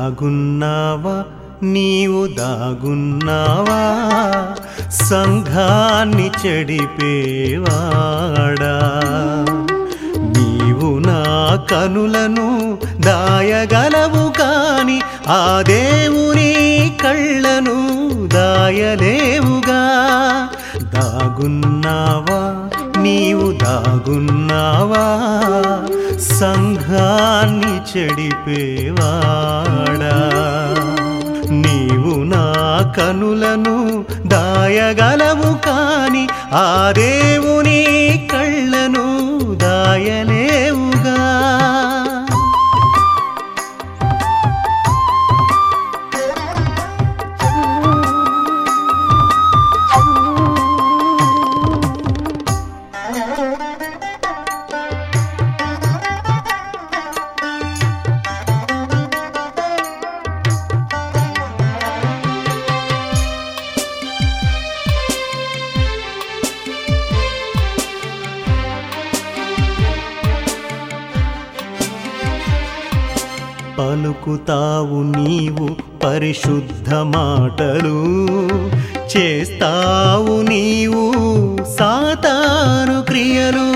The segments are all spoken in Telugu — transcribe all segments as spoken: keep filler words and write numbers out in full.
దాగున్నావా నీవు దాగున్నావా సంఘాన్ని చెడిపేవాడా నీవు నా కనులను దాయగలవు కాని ఆ దేవుని కళ్ళను దాయలేవుగా దాగున్నావా నీవు దాగున్నావా సంఘాన్ని చెడిపేవాడా నీవు నా కనులను దాయగలవు కాని ఆ దేవుని కళ్ళను దాయలేవుగా పలుకుతావు నీవు పరిశుద్ధ మాటలు చేస్తావు నీవు సాతాను క్రియలు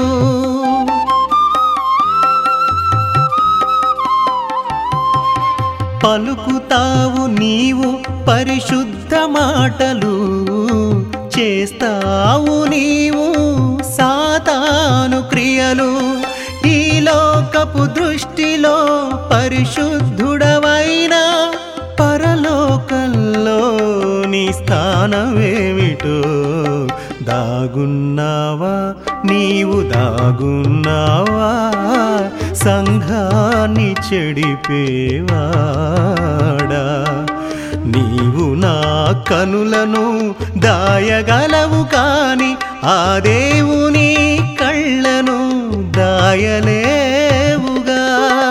పలుకుతావు నీవు పరిశుద్ధ మాటలు చేస్తావు నీవు సాతాను క్రియలు ఈ లోకపు దృష్టిలో పరిశుద్ధుడవైనా పరలోకంలో నీ స్థానమేమిటో దాగున్నావా నీవు దాగున్నావా సంఘాన్ని చెడిపేవాడా నీవు నా కనులను దాయగలవు కాని ఆ దేవుని కళ్ళను దాయలేవుగా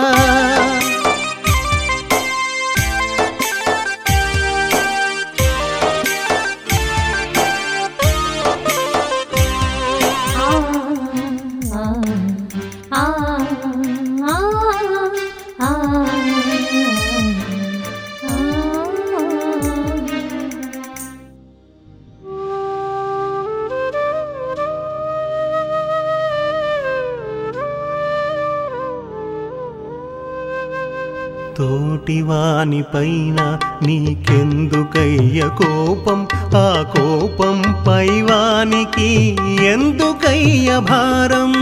తోటివాని పైన నీకెందుకయ్య కోపం ఆ కోపం పైవానికి ఎందుకయ్య భారం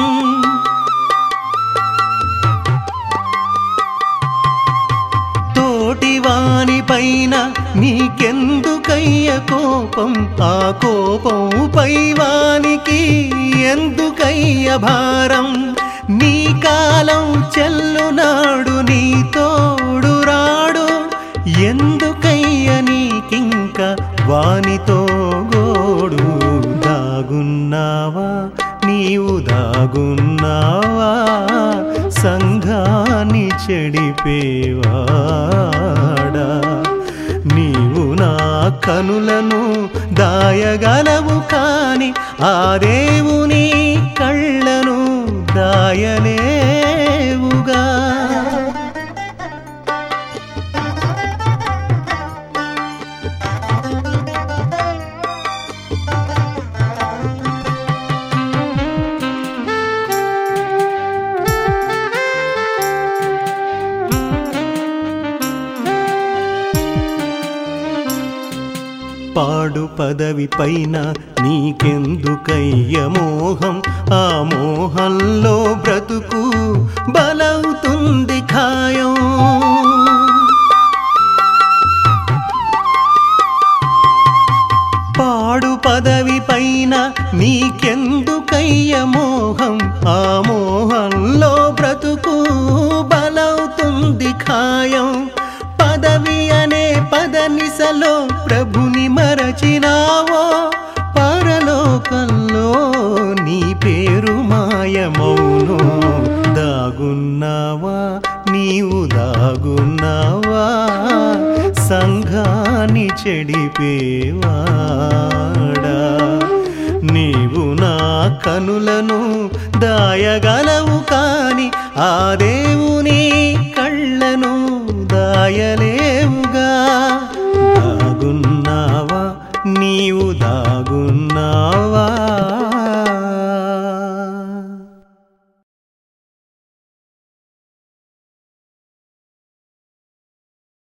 తోటివాని పైన నీకెందుకయ్య కోపం ఆ కోపం పైవానికి ఎందుకయ్య భారం నీ కాలం చెల్లునాడు నీ తోడు రాడు ఎందుకయ్య నీకింక వానితో గోడు దాగున్నావా నీవు దాగున్నావా సంఘాన్ని చెడిపేవాడా నీవు నా కనులను దాయగలవు కాని ఆ దేవుని కళ్ళను దాయలేవుగా పాడు పదవి పైన నీకెందుకయ్య మోహం ఆ మోహంలో బ్రతుకు బలవుతుంది ఖాయం పాడు పదవి పైన నీకెందుకయ్య మోహం ఆ మోహంలో బ్రతుకు బలవుతుంది ఖాయం పదవి అనే పదనిసలో ప్రభుని మరచినావో పరలోకంలో నీ పేరు మాయమౌను దాగున్నావా నీవు దాగున్నావా సంఘాన్ని చెడిపేవాడా నీవు నా కనులను దాయగలవు కాని ఆ దేవుని కళ్ళను దాయ దయలేవు